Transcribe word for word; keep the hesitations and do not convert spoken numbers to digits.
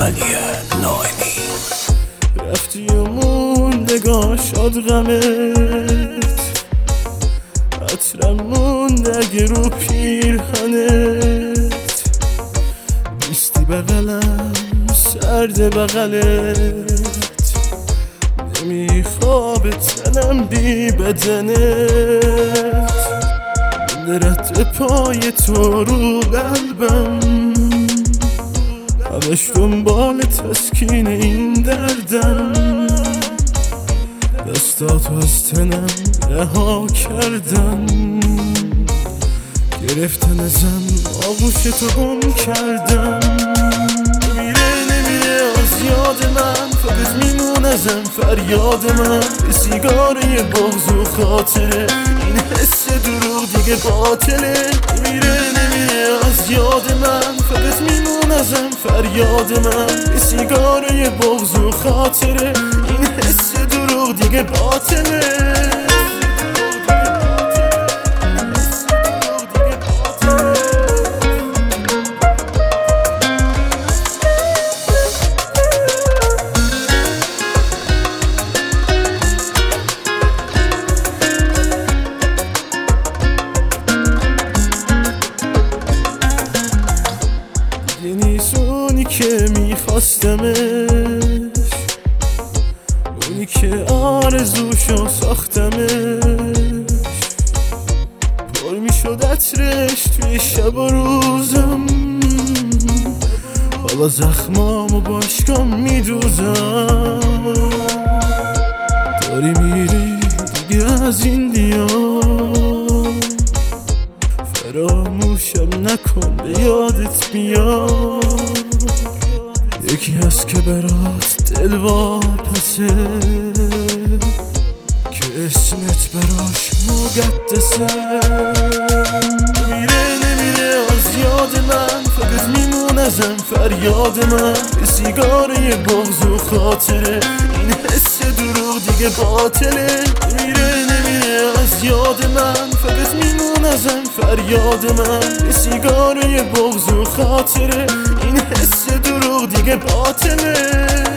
علی ناینی. رفتی و موندگاه شاد غمت، عطرم مونده اگه رو پیرهنت، بیستی بغلم سرد بغلت، نمیخواب تنم بی بدنت، رد پای تو رو قلبم، همش دنبال تسکین این دردم، دستاتو از تنم رها کردم، گرفتن ازم آغوش تو گم کردم. نمیره نمیره از یاد من، فقط میمون ازم فریاد من، به سیگاره بغض و خاطره این حس دروغ دیگه باطله. نمیره نمیره از یاد من، فقط میمون ازم فریاد من، به سیگاره بغض و خاطره این حس دروغ دیگه باطله. نیست اونی که میخواستمش، اونی که آرزوشو ساختمش، پر میشد عطرش توی شب و روزم، حالا زخمامو باشکام میدوزم. داری میری دیگه از این دیار، فراموشم نکن به یادت میاد، یکی هست که برات دل واپسه، که اسمت براش مقدسه. نمیره نمیره از یاد من، فقط میمون ازم فریاد من، به سیگاره بغض و خاطره این حس دروغ دیگه باطله. نمیره نمیره از یاد من، فقط میمون ازم فریاد من، به سیگاره بغض و خاطره این حس دروغ دیگه باطله.